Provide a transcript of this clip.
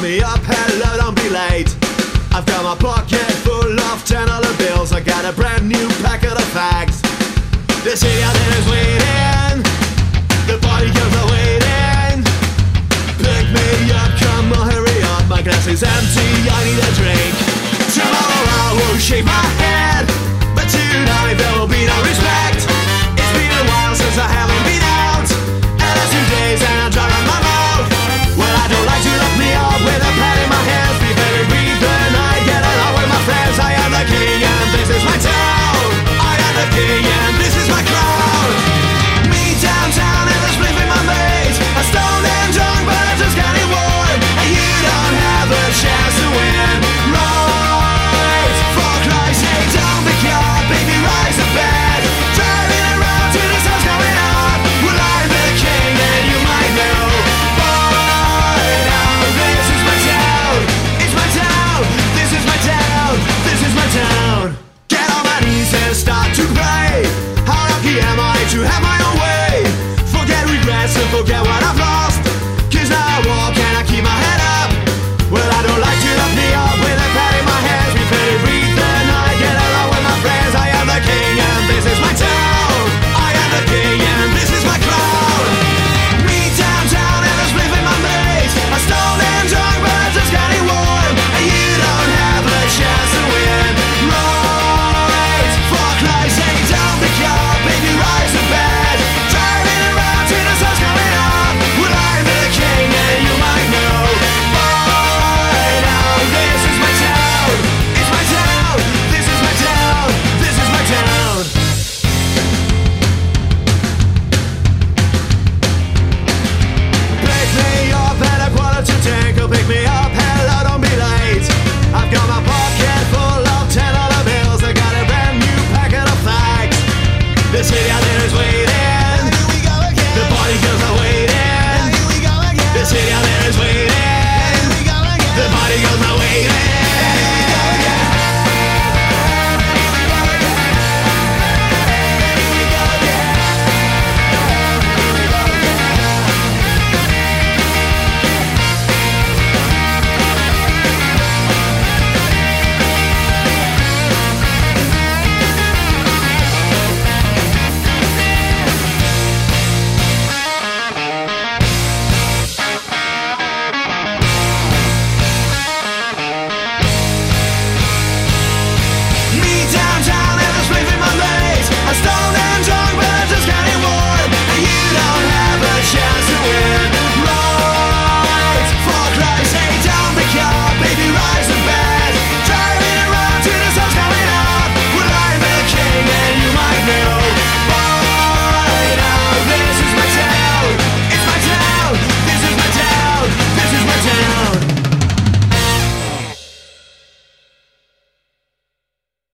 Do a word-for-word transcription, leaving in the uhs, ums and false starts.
me up, hello, don't be late. I've got my pocket full of ten dollar bills. I got a brand new packet of fags. The city out there is waiting. The party girls are waiting. Pick me up, come on, hurry up. My glass is empty, I need a drink. Tomorrow I will shave my head.